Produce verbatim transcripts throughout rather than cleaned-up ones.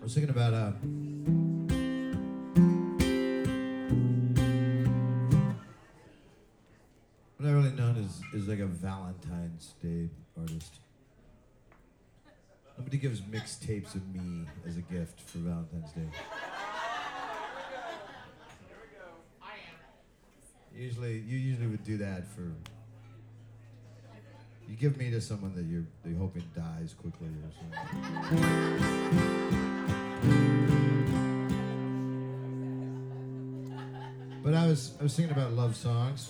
I was thinking about uh, what I really known is is like a Valentine's Day artist. Nobody gives mixtapes of me as a gift for Valentine's Day. Usually, you usually would do that for. You give me to someone that you're, you're hoping dies quickly or something. But I was I was thinking about love songs.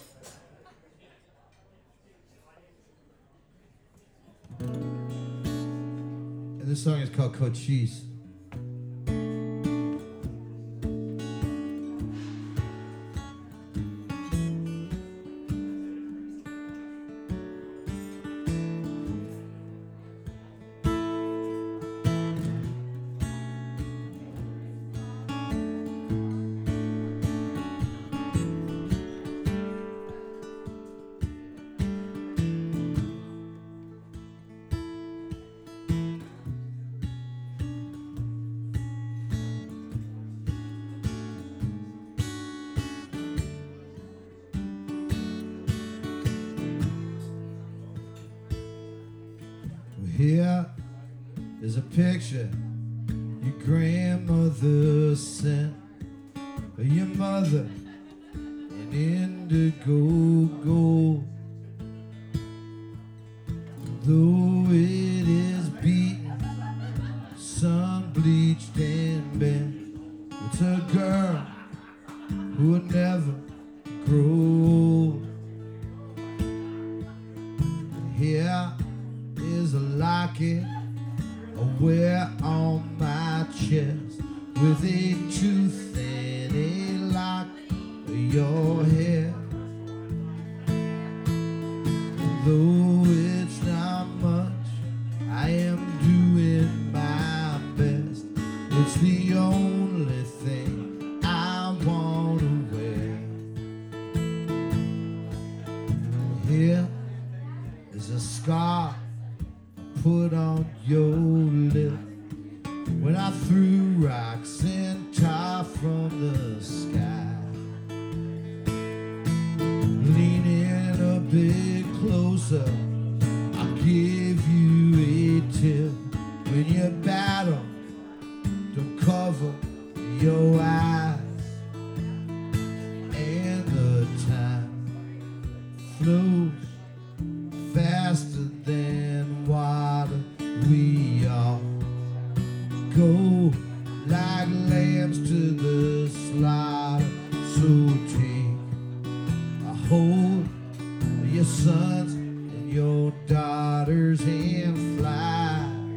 And this song is called Cochise. Here is a picture your grandmother sent of your mother in indigo gold. Though it is beaten, sun bleached and bent, it's a girl who would never grow old. Here is a locket I wear on my chest with a tooth and a lock of your hair. Though it's not much, I am doing my best. It's the only thing I want to wear. Here is a scar put on your lip when I threw rocks and tar from the sky. Lean in a bit closer, I'll give you a tip. When you battle, don't cover your eyes, and the time flows faster than water. We all go like lambs to the slaughter. So take a hold of your sons and your daughters and fly.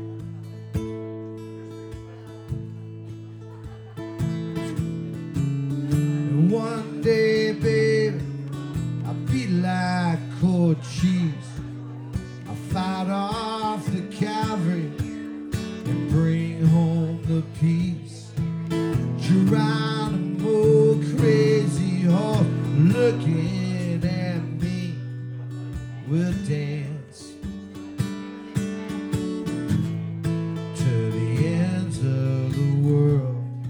And one day, baby, I'll be like Cochise. Fight off the cavalry and bring home the peace. Geronimo, crazy horse, looking at me, will dance to the ends of the world.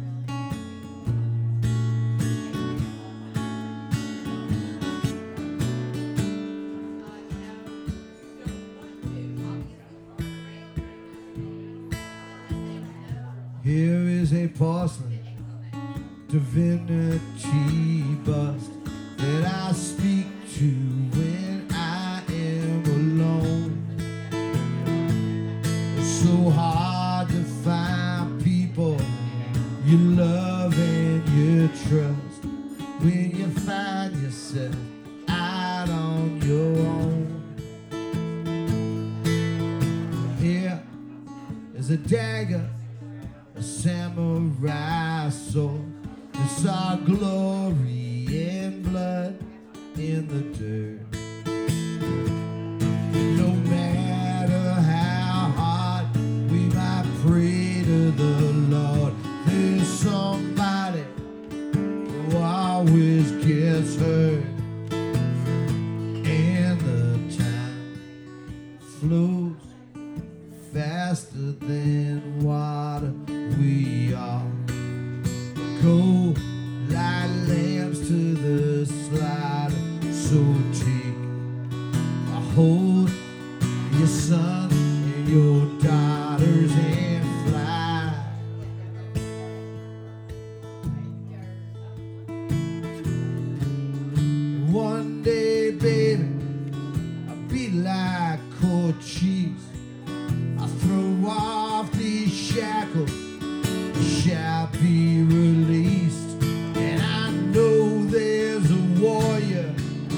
Here is a porcelain divinity bust that I speak to when I am alone. It's so hard to find people you love and you trust when you find yourself out on your own. Here is a dagger, a samurai sword. It's our glory and blood in the dirt. No matter how hard we might pray to the Lord, there's somebody who always gets hurt, and the time flows faster than in water we are. Go like lambs to the slaughter. So take a hold of your son and your daughters and fly. One day, baby, I'll be like cold cheese. I'll throw off these shackles, shall be released. And I know there's a warrior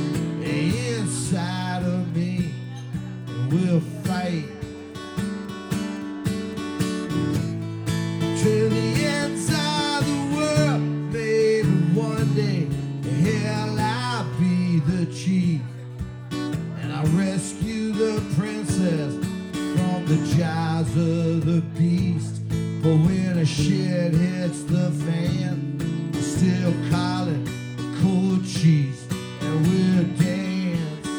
inside of me, and we'll fight till the ends of the world. Maybe one day, hell, I'll be the chief, and I'll rescue the princess from the jaws of the beast. But when a shit hits the fan, we'll still call it cold cheese, and we'll dance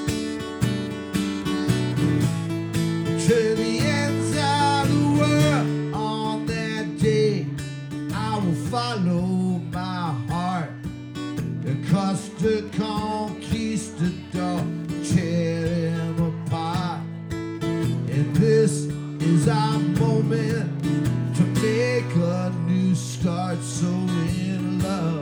to the ends of the world. On that day, I will follow my heart, the Costa Conquistador, tear them apart. And this is our moment to make a new start, so in love.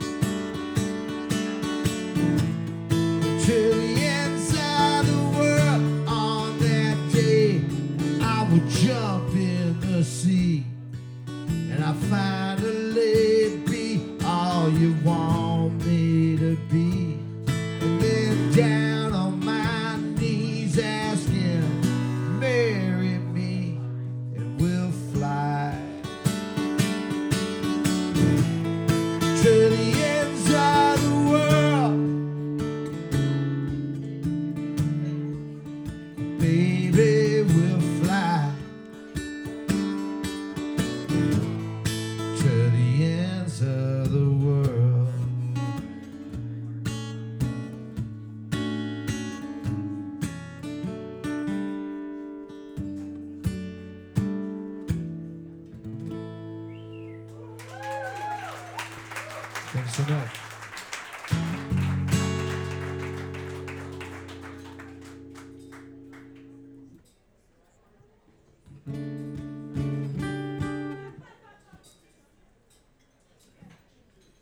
To the ends of the world. On that day, I will jump in the sea, and I finally be all you want me to be. And then down on my knees asking, marry me, and we'll fly to the ends of the world. Baby, we'll fly to the ends of the world. Thanks so much.